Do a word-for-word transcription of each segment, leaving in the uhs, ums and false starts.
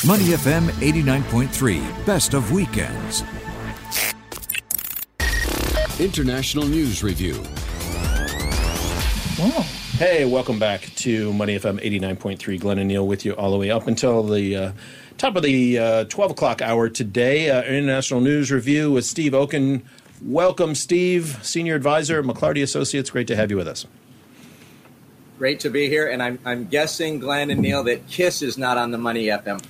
Money F M eighty-nine point three, best of weekends. International News Review. Wow. Hey, welcome back to Money F M eighty-nine point three. Glenn and Neil with you all the way up until the uh, top of the uh, twelve o'clock hour today. Uh, International News Review with Steve Okun. Welcome, Steve, Senior Advisor, McClarty Associates. Great to have you with us. Great to be here, and I'm I'm guessing, Glenn and Neil, that KISS is not on the Money F M.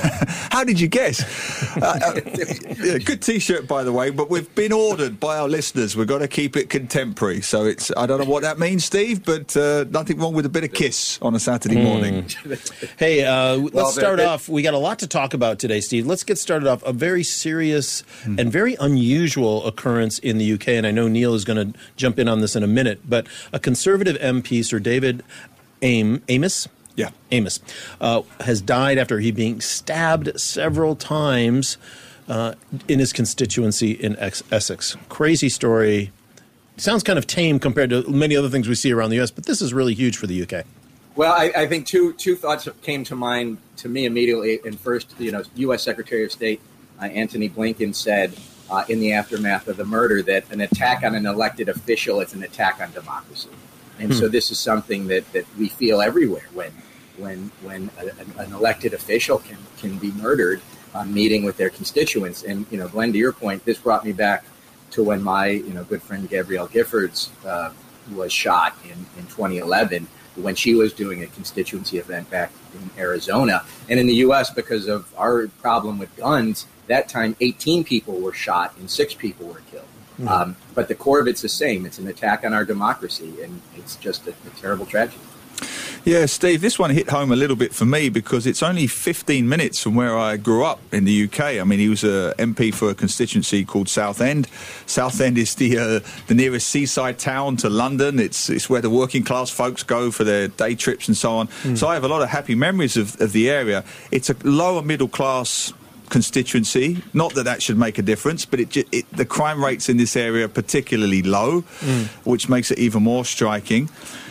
How did you guess? Uh, uh, yeah, good T-shirt, by the way, but we've been ordered by our listeners. We've got to keep it contemporary. So it's I don't know what that means, Steve, but uh, nothing wrong with a bit of KISS on a Saturday mm. morning. Hey, uh, let's well, start it, off. We got a lot to talk about today, Steve. Let's get started off. A very serious mm. and very unusual occurrence in the U K, and I know Neil is going to jump in on this in a minute, but a Conservative M P, Sir David Am- Amess, Yeah, Amess uh, has died after he being stabbed several times uh, in his constituency in Ex- Essex. Crazy story. Sounds kind of tame compared to many other things we see around the U S, but this is really huge for the U K. Well, I, I think two two thoughts came to mind to me immediately. And first, you know, U S Secretary of State uh, Antony Blinken said uh, in the aftermath of the murder that an attack on an elected official is an attack on democracy. And hmm. so this is something that, that we feel everywhere when when when a, an elected official can, can be murdered uh, meeting with their constituents. And, you know, Glenn, to your point, this brought me back to when my, you know, good friend Gabrielle Giffords uh, was shot in, in twenty eleven when she was doing a constituency event back in Arizona. And in the U S, because of our problem with guns, that time eighteen people were shot and six people were killed. Mm-hmm. Um, but the core of it's the same. It's an attack on our democracy, and it's just a, a terrible tragedy. Yeah, Steve, this one hit home a little bit for me because it's only fifteen minutes from where I grew up in the U K. I mean, he was a M P for a constituency called Southend. Southend is the uh, the nearest seaside town to London. It's it's where the working class folks go for their day trips and so on. Mm. So I have a lot of happy memories of, of the area. It's a lower middle class constituency. Not that that should make a difference, but it, it the crime rates in this area are particularly low, mm. which makes it even more striking.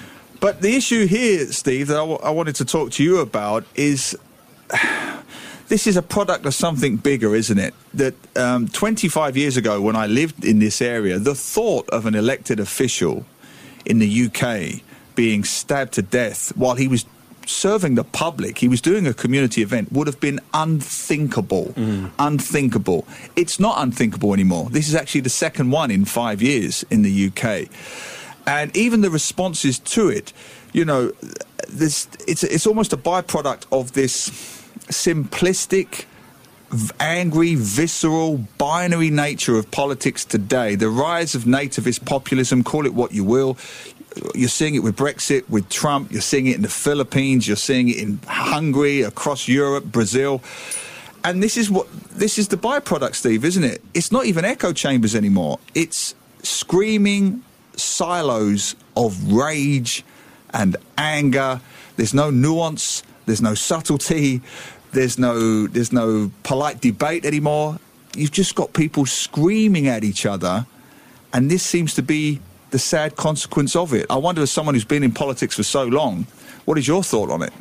But the issue here, Steve, that I, w- I wanted to talk to you about is this is a product of something bigger, isn't it? That um, twenty-five years ago, when I lived in this area, the thought of an elected official in the U K being stabbed to death while he was serving the public, he was doing a community event, would have been unthinkable. Mm. Unthinkable. It's not unthinkable anymore. This is actually the second one in five years in the U K. And even the responses to it, you know, this it's it's almost a byproduct of this simplistic, angry, visceral, binary nature of politics today. The rise of nativist populism, call it what you will. You're seeing it with Brexit, with Trump. You're seeing it in the Philippines. You're seeing it in Hungary, across Europe, Brazil. And this is what this is the byproduct, Steve, isn't it? It's not even echo chambers anymore. It's screaming silos of rage and anger. There's no nuance. There's no subtlety. There's no there's no polite debate anymore. You've just got people screaming at each other, and this seems to be the sad consequence of it. I wonder, as someone who's been in politics for so long, what is your thought on it?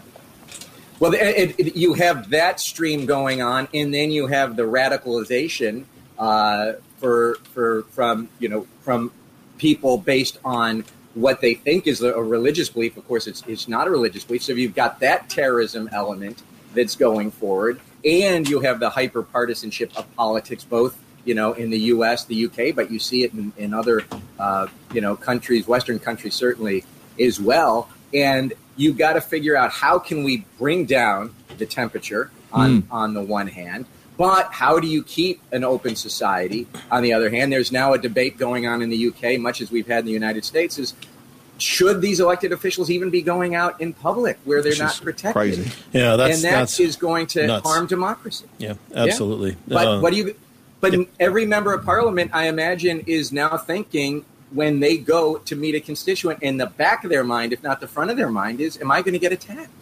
Well, it, it, you have that stream going on, and then you have the radicalization uh, for for from you know from people based on what they think is a, a religious belief. Of course, it's it's not a religious belief. So you've got that terrorism element that's going forward, and you have the hyper partisanship of politics, both you know in the U S, the U K, but you see it in, in other uh, you know countries, Western countries certainly as well. And you've got to figure out how can we bring down the temperature on, mm. on the one hand, but how do you keep an open society on the other hand? There's now a debate going on in the U K, much as we've had in the United States, is should these elected officials even be going out in public where they're not protected? Crazy. Yeah, that's, and that that's is going to nuts. harm democracy. Yeah, absolutely. Yeah? But uh, what do you? But yeah. every member of parliament, I imagine, is now thinking, when they go to meet a constituent, in the back of their mind, if not the front of their mind, is, am I going to get attacked?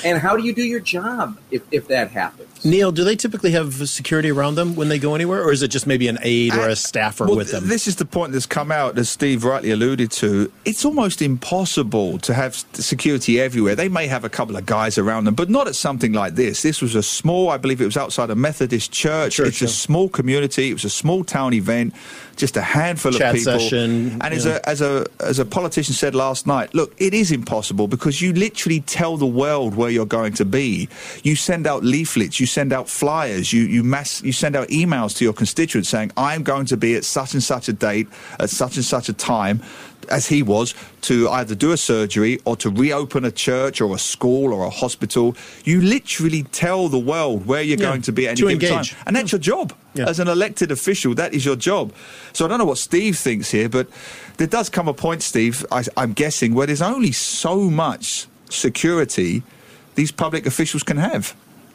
And how do you do your job if, if that happens? Neil, do they typically have security around them when they go anywhere, or is it just maybe an aide or a staffer well, with them? This is the point that's come out, as Steve rightly alluded to. It's almost impossible to have security everywhere. They may have a couple of guys around them, but not at something like this. This was a small, I believe it was outside a Methodist church. church it's yeah. a small community. It was a small town event, just a handful Chat of people. Session, and as yeah. a as a as a politician said last night, look, it is impossible because you literally tell the world where you're going to be. You send out leaflets, you send out flyers. You you mass you send out emails to your constituents saying, I'm going to be at such and such a date at such and such a time, as he was, to either do a surgery or to reopen a church or a school or a hospital. You literally tell the world where you're yeah, going to be at any given engage. time. And that's yeah. your job. Yeah. As an elected official, that is your job. So I don't know what Steve thinks here, but there does come a point, Steve, I, I'm guessing, where there's only so much security these public officials can have.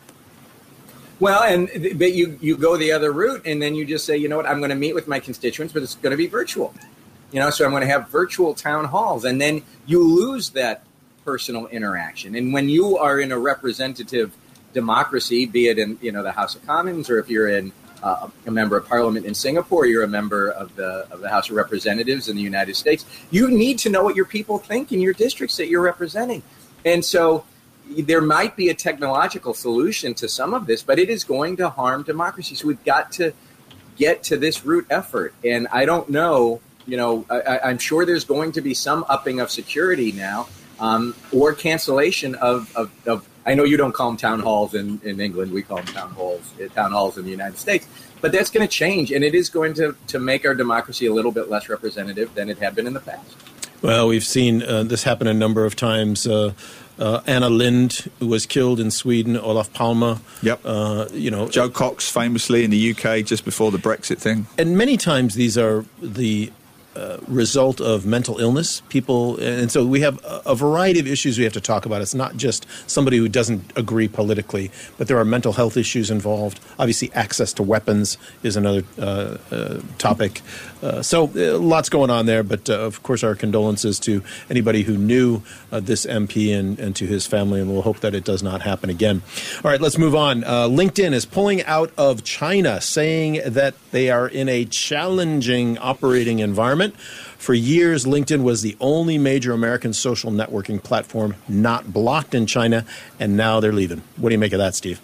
Well, and but you, you go the other route, and then you just say, you know what, I'm going to meet with my constituents, but it's going to be virtual. You know, so I'm going to have virtual town halls, and then you lose that personal interaction. And when you are in a representative democracy, be it in, you know, the House of Commons, or if you're in uh, a member of Parliament in Singapore, you're a member of the of the House of Representatives in the United States, you need to know what your people think in your districts that you're representing. And so there might be a technological solution to some of this, but it is going to harm democracy. So we've got to get to this root effort. And I don't know, you know, I, I'm sure there's going to be some upping of security now, um, or cancellation of, of, of, I know you don't call them town halls in, in England. We call them town halls, uh, town halls in the United States. But that's going to change, and it is going to, to make our democracy a little bit less representative than it had been in the past. Well, we've seen uh, this happen a number of times. Uh, Uh, Anna Lindh, who was killed in Sweden, Olof Palme. Yep. Uh, you know, Joe Cox, famously in the U K just before the Brexit thing. And many times these are the uh, result of mental illness. People, and so we have a, a variety of issues we have to talk about. It's not just somebody who doesn't agree politically, but there are mental health issues involved. Obviously, access to weapons is another uh, uh, topic. Uh, so uh, lots going on there, but uh, of course our condolences to anybody who knew uh, this M P and, and to his family, and we'll hope that it does not happen again. All right, let's move on. Uh, LinkedIn is pulling out of China, saying that they are in a challenging operating environment. For years, LinkedIn was the only major American social networking platform not blocked in China, and now they're leaving. What do you make of that, Steve?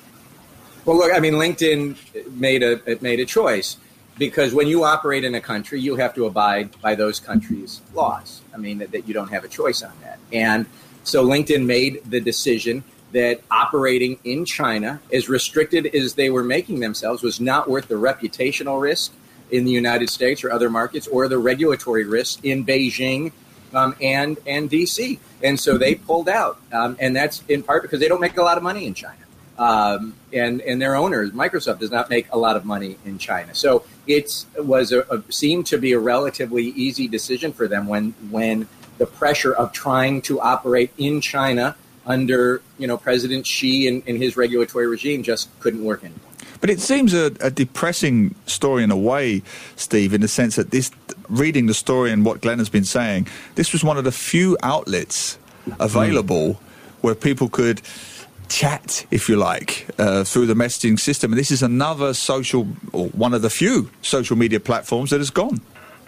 Well, look, I mean, LinkedIn made a it made a choice. Because when you operate in a country, you have to abide by those countries' laws. I mean, that, that you don't have a choice on that. And so LinkedIn made the decision that operating in China, as restricted as they were making themselves, was not worth the reputational risk in the United States or other markets, or the regulatory risk in Beijing um, and, and D C. And so they pulled out. Um, and that's in part because they don't make a lot of money in China. Um, and, and their owners, Microsoft, does not make a lot of money in China. So it was a, a, seemed to be a relatively easy decision for them when when the pressure of trying to operate in China under, you know, President Xi and, and his regulatory regime just couldn't work anymore. But it seems a, a depressing story in a way, Steve, in the sense that this, reading the story and what Glenn has been saying, this was one of the few outlets available mm. where people could chat, if you like, uh, through the messaging system. And this is another social, or one of the few social media platforms that has gone.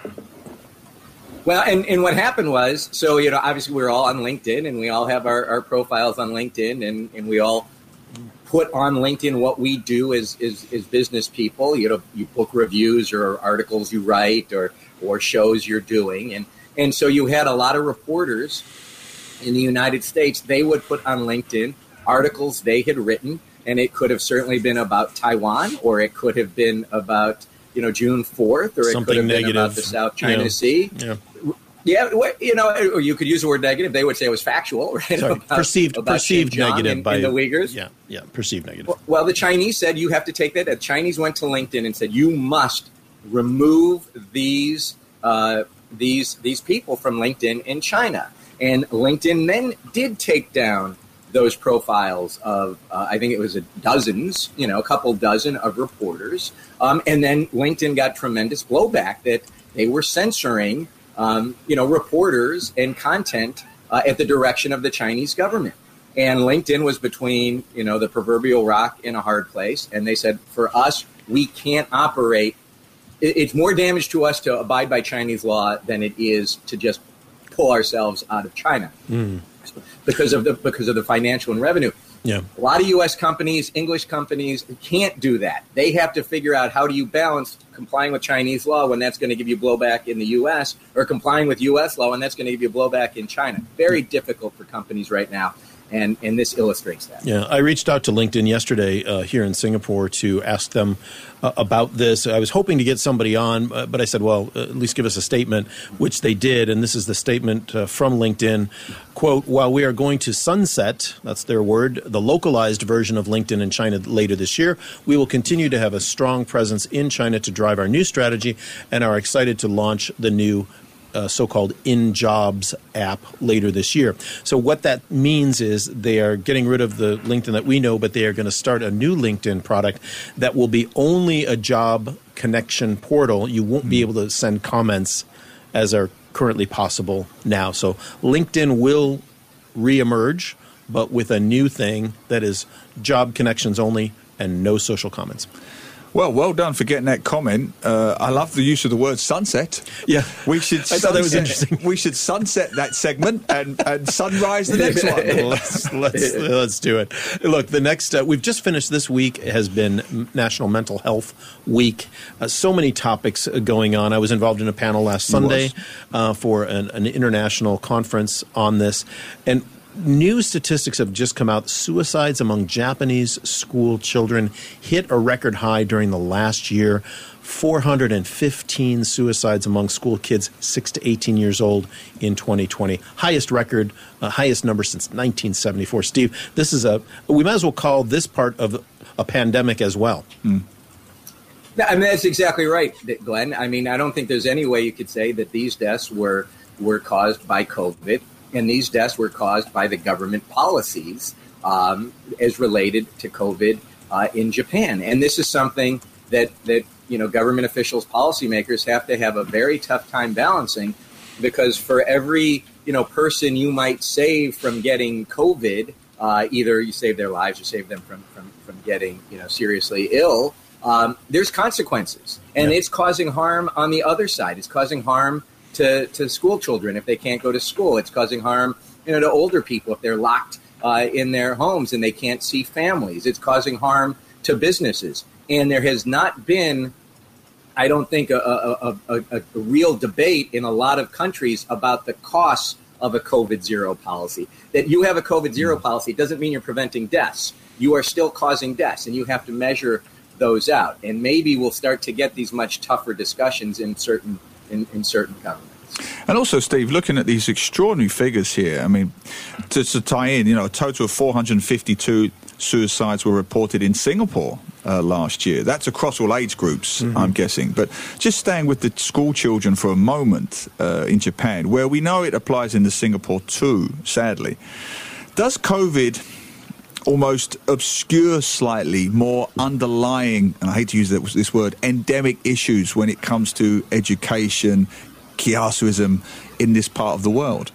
Well, and, and what happened was, so, you know, obviously we're all on LinkedIn, and we all have our, our profiles on LinkedIn, and, and we all put on LinkedIn what we do as, as, as business people. You know, you book reviews or articles you write, or, or shows you're doing. And, and so you had a lot of reporters in the United States. They would put on LinkedIn articles they had written, and it could have certainly been about Taiwan, or it could have been about, you know, June fourth, or it Something could have negative. been about the South China yeah. Sea. Yeah. Yeah, you know, or you could use the word negative. They would say it was factual, right? Sorry, about, perceived about perceived Xinjiang negative and, by and the Uyghurs. Yeah, yeah, perceived negative. Well, well, the Chinese said you have to take that. The Chinese went to LinkedIn and said you must remove these uh, these these people from LinkedIn in China. And LinkedIn then did take down those profiles of, uh, I think it was a dozens, you know, a couple dozen of reporters. Um, and then LinkedIn got tremendous blowback that they were censoring, um, you know, reporters and content uh, at the direction of the Chinese government. And LinkedIn was between, you know, the proverbial rock and a hard place. And they said, for us, we can't operate. It's more damage to us to abide by Chinese law than it is to just pull ourselves out of China mm. because of the because of the financial and revenue. Yeah. A lot of U S companies, English companies can't do that. They have to figure out how do you balance complying with Chinese law when that's going to give you blowback in the U S or complying with U S law when that's going to give you blowback in China. Very difficult for companies right now. And and this illustrates that. Yeah, I reached out to LinkedIn yesterday uh, here in Singapore to ask them uh, about this. I was hoping to get somebody on, uh, but I said, well, uh, at least give us a statement, which they did. And this is the statement uh, from LinkedIn. Quote, while we are going to sunset, that's their word, the localized version of LinkedIn in China later this year, we will continue to have a strong presence in China to drive our new strategy and are excited to launch the new Uh, so-called InJobs app later this year. So what that means is they are getting rid of the LinkedIn that we know, but they are going to start a new LinkedIn product that will be only a job connection portal. You won't be able to send comments as are currently possible now. So LinkedIn will reemerge, but with a new thing that is job connections only and no social comments. Well, well done for getting that comment. Uh, I love the use of the word sunset. Yeah. We should I thought that was interesting. We should sunset that segment and, and sunrise the next one. let's, let's, let's do it. Look, the next, uh, we've just finished this week has been National Mental Health Week. Uh, so many topics going on. I was involved in a panel last Sunday uh, for an, an international conference on this. And new statistics have just come out. Suicides among Japanese school children hit a record high during the last year. four hundred fifteen suicides among school kids six to eighteen years old in twenty twenty. Highest record, uh, highest number since nineteen seventy-four. Steve, this is a, we might as well call this part of a pandemic as well. Mm. I mean, that's exactly right, Glenn. I mean, I don't think there's any way you could say that these deaths were were caused by COVID. And these deaths were caused by the government policies um, as related to COVID uh, in Japan. And this is something that, that, you know, government officials, policymakers have to have a very tough time balancing, because for every, you know, person you might save from getting COVID, uh, either you save their lives or save them from, from, from getting, you know, seriously ill, um, there's consequences. And yeah. It's causing harm on the other side. It's causing harm To, to school children if they can't go to school. It's causing harm, you know, to older people if they're locked uh, in their homes and they can't see families. It's causing harm to businesses. And there has not been, I don't think, a, a, a, a real debate in a lot of countries about the costs of a COVID zero policy. That you have a COVID zero mm. policy doesn't mean you're preventing deaths. You are still causing deaths, and you have to measure those out. And maybe we'll start to get these much tougher discussions in certain In, in certain governments. And also, Steve, looking at these extraordinary figures here, I mean, to, to tie in, you know, a total of four hundred fifty-two suicides were reported in Singapore uh, last year. That's across all age groups, mm-hmm. I'm guessing. But just staying with the school children for a moment uh, in Japan, where we know it applies into Singapore too, sadly, does COVID almost obscure slightly more underlying, and I hate to use that, this word, endemic issues when it comes to education, kiasuism in this part of the world?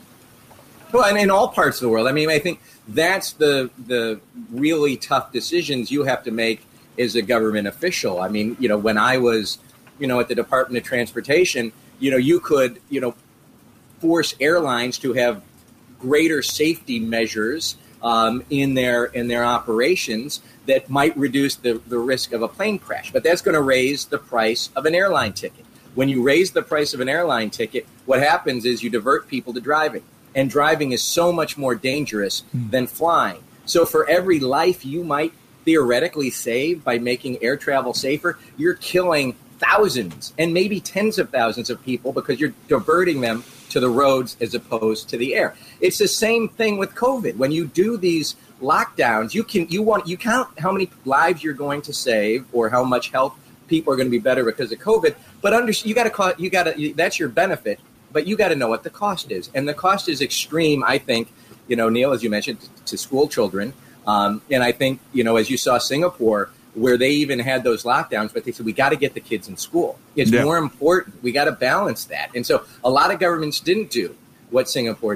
Well, and in all parts of the world. I mean, I think that's the the really tough decisions you have to make as a government official. I mean, you know, when I was, you know, at the Department of Transportation, you know, you could, you know, force airlines to have greater safety measures Um, in their in their operations that might reduce the, the risk of a plane crash. But that's going to raise the price of an airline ticket. When you raise the price of an airline ticket, what happens is you divert people to driving. And driving is so much more dangerous mm. than flying. So for every life you might theoretically save by making air travel safer, you're killing thousands and maybe tens of thousands of people because you're diverting them to the roads as opposed to the air. It's the same thing with COVID. When you do these lockdowns, you can you want you count how many lives you're going to save or how much health people are going to be better because of COVID. But under, you got to you got to that's your benefit, but you got to know what the cost is, and the cost is extreme. I think, you know, Neil, as you mentioned, to, to school children, um, and I think, you know, as you saw Singapore, where they even had those lockdowns, but they said, we got to get the kids in school. It's yeah. more important. We got to balance that. And so a lot of governments didn't do what Singapore did.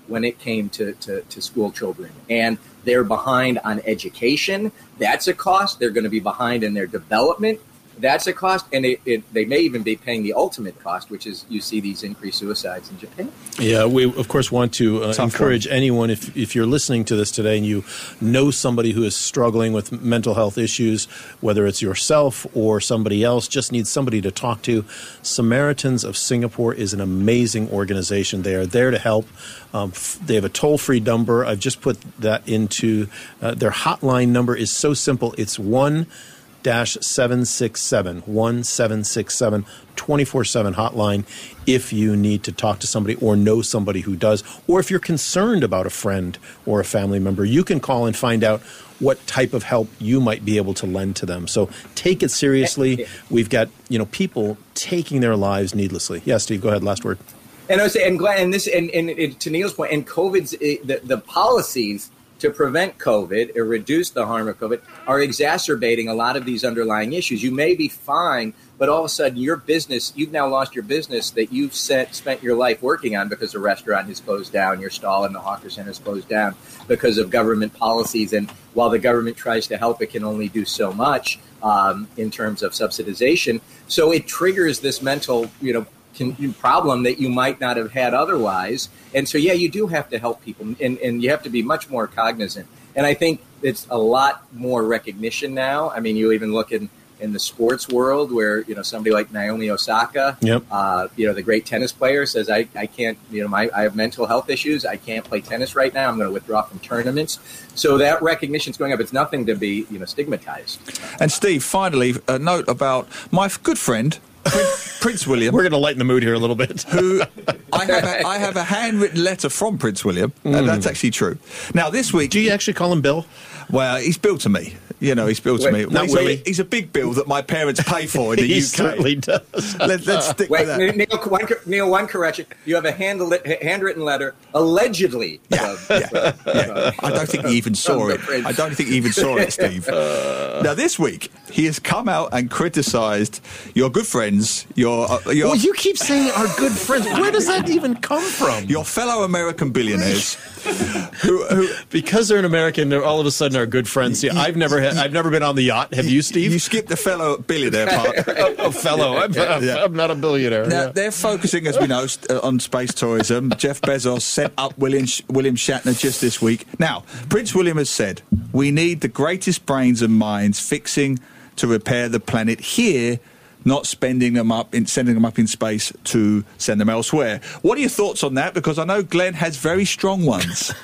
when it came to, to, to school children. And they're behind on education. That's a cost. They're going to be behind in their development. That's a cost. And it, it, they may even be paying the ultimate cost, which is you see these increased suicides in Japan. Yeah, we, of course, want to uh, encourage one. anyone, if, if you're listening to this today and you know somebody who is struggling with mental health issues, whether it's yourself or somebody else, just needs somebody to talk to. Samaritans of Singapore is an amazing organization. They are there to help. Um, f- they have a toll-free number. I've just put that into uh, their hotline number is so simple. It's one dash seven six seven, one seven six seven, twenty-four seven hotline if you need to talk to somebody or know somebody who does, or if you're concerned about a friend or a family member, you can call and find out what type of help you might be able to lend to them. So take it seriously. We've got, you know, people taking their lives needlessly. Yeah, Steve, go ahead. Last word. And I was saying, and, Glenn, and this, and, and, and to Neil's point, and COVID's it, the, the policies to prevent COVID or reduce the harm of COVID are exacerbating a lot of these underlying issues. You may be fine, but all of a sudden your business, you've now lost your business that you've set, spent your life working on because the restaurant has closed down, your stall in the hawker center has closed down because of government policies. And while the government tries to help, it can only do so much um, in terms of subsidization. So it triggers this mental, you know, Can, problem that you might not have had otherwise. And so, yeah, you do have to help people, and, and you have to be much more cognizant. And I think it's a lot more recognition now. I mean, you even look in, in the sports world where, you know, somebody like Naomi Osaka, yep. uh, you know, the great tennis player says, I, I can't, you know, my, I have mental health issues. I can't play tennis right now. I'm going to withdraw from tournaments. So that recognition is going up. It's nothing to be, you know, stigmatized. And Steve, finally, a note about my good friend, Prince, Prince William. We're going to lighten the mood here a little bit. Who I have, a, I have a handwritten letter from Prince William, mm. and that's actually true. Now, this week... Do you actually call him Bill? Well, he's Bill to me. You know, he's Bill to Wait, me. Not he's, Willie. a, he's a big bill that my parents pay for in the he U K. certainly does. Let, let's stick Wait, with that. Neil, one, Neil, one correction. You have a hand, handwritten letter, allegedly. Yeah, from, yeah, from, yeah. from, I don't think he even saw it. Prince. I don't think he even saw it, Steve. Uh, now, this week, he has come out and criticised your good friends, your... Uh, your well, you keep saying our good friends. Where does that even come from? Your fellow American billionaires. who, who, because they're an American, they're all of a sudden our good friends. See, I've never had, I've never been on the yacht. Have you, Steve? You skipped the fellow billionaire part. a, a fellow. I'm, I'm, Yeah. I'm not a billionaire. Now, Yeah. they're focusing, as we know, st- on space tourism. Jeff Bezos sent up William, Sh- William Shatner just this week. Now, Prince William has said, we need the greatest brains and minds fixing to repair the planet here, not spending them up in sending them up in space to send them elsewhere. What are your thoughts on that? Because I know Glenn has very strong ones.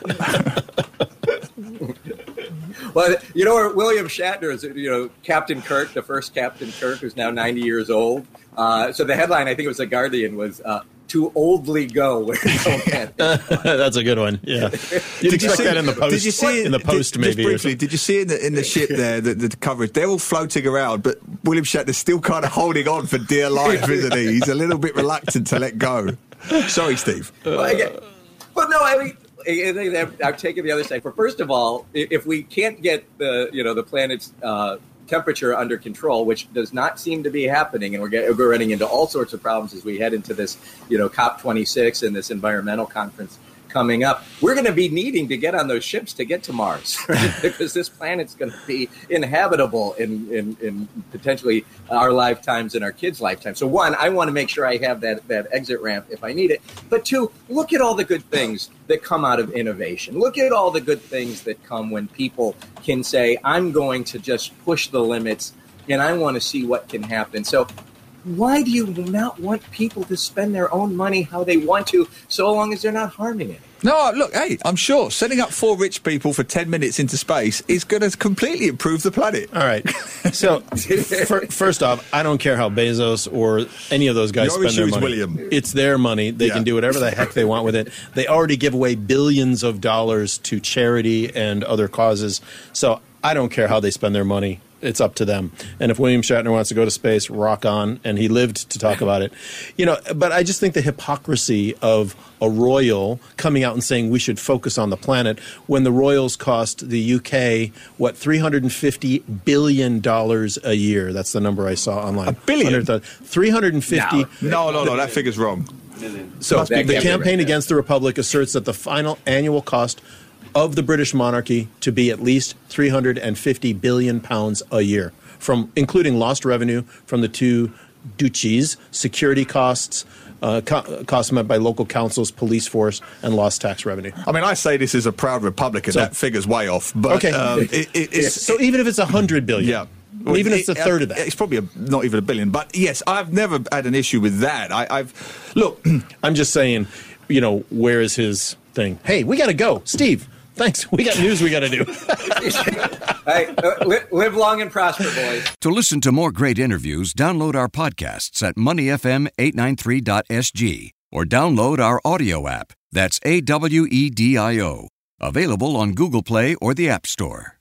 Well, you know, William Shatner is, you know, Captain Kirk, the first Captain Kirk, who's now ninety years old. Uh, so the headline, I think it was The Guardian, was uh, "To oldly go where no man." That's a good one. Yeah, you'd Did expect you see, that in the post. Did you see in the did- post? just maybe. or briefly? Did you see in the in the ship there the, the coverage? They're all floating around, but William Shatner's still kind of holding on for dear life, isn't he? He's a little bit reluctant to let go. Sorry, Steve. Well, again, but no, I mean, I'm taking the other side. For first of all, if we can't get the you know the planet's uh, temperature under control, which does not seem to be happening, and we're, getting, we're running into all sorts of problems as we head into this you know COP twenty-six and this environmental conference coming up, we're going to be needing to get on those ships to get to Mars, right? Because this planet's going to be inhabitable in, in, in potentially our lifetimes and our kids' lifetimes. So one, I want to make sure I have that, that exit ramp if I need it. But two, look at all the good things that come out of innovation. Look at all the good things that come when people can say, I'm going to just push the limits and I want to see what can happen. So why do you not want people to spend their own money how they want to, so long as they're not harming it? No, look, hey, I'm sure sending up four rich people for ten minutes into space is going to completely improve the planet. All right. So, for, first off, I don't care how Bezos or any of those guys Your spend their issue is money. William. It's their money. They Yeah. can do whatever the heck they want with it. They already give away billions of dollars to charity and other causes. So, I don't care how they spend their money. It's up to them. And if William Shatner wants to go to space, rock on. And he lived to talk about it. You know, but I just think the hypocrisy of a royal coming out and saying we should focus on the planet when the royals cost the U K, what, three hundred fifty billion dollars a year. That's the number I saw online. A billion? three hundred fifty No, no, no, that figure's wrong. So That the can't be Campaign right. Against the Republic asserts that the final annual cost of the British monarchy to be at least three hundred fifty billion pounds a year, from including lost revenue from the two duchies, security costs, uh, co- costs met by local councils, police force, and lost tax revenue. I mean, I say this as a proud Republican. So- that figure's way off. But Okay. um, it, it, it's, So even if it's a hundred billion, yeah. Well, even if it's a third of that. It's probably a, not even a billion. But yes, I've never had an issue with that. I, I've look. I'm just saying, you know, where is his thing? Hey, we got to go. Steve, thanks. We got news we got to do. Hey, uh, li- live long and prosper, boys. To listen to more great interviews, download our podcasts at money f m eight ninety-three dot s g or download our audio app. That's A W E D I O. Available on Google Play or the App Store.